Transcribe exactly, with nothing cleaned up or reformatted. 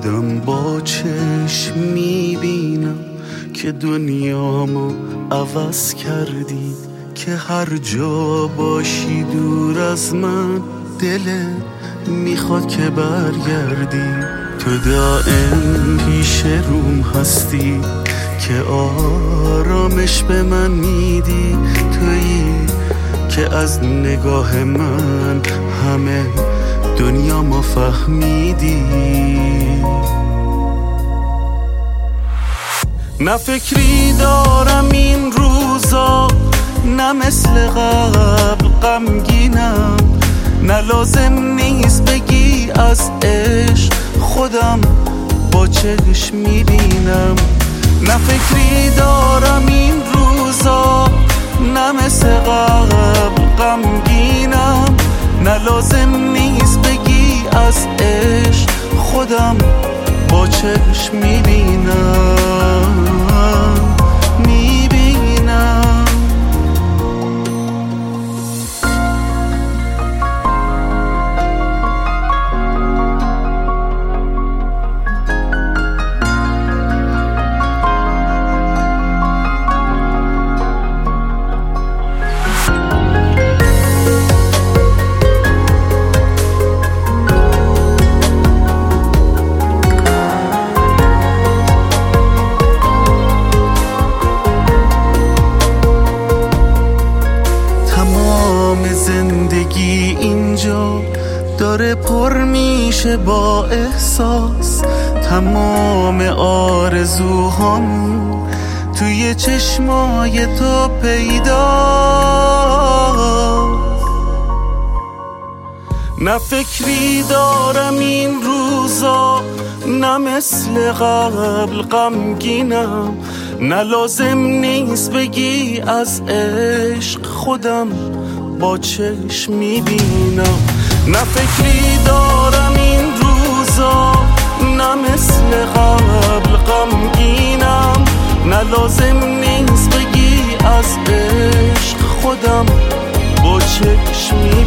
خودم با چشم میبینم که دنیامو عوض کردی، که هر جا باشی دور از من دلت میخواد که برگردی. تو دائم پیش روم هستی که آرامش به من میدی، تویی که از نگاه من همه دنیا ما فهمیدی. نه فکری دارم این روزا، نه مثل قبل غمگینم، نه لازم نیست بگی از عشق خودم با چشم میبینم. نه فکری دارم این روزا، نه مثل قبل غمگینم، نه لازم نیست بگی از عشق خودم با چشم میبینم میبینم. زندگی اینجا داره پر میشه با احساس، تمام آرزوهام توی چشمای تو پیداست. نه فکری دارم این روزا، نه مثل قبل غمگینم، نه لازم نیست بگی از عشق خودم با چشم میبینم. نه فکری دارم این روزا، نه مثل قبل غمگینم، نه لازم نیست بگی از عشق خودم با چشم میبینم.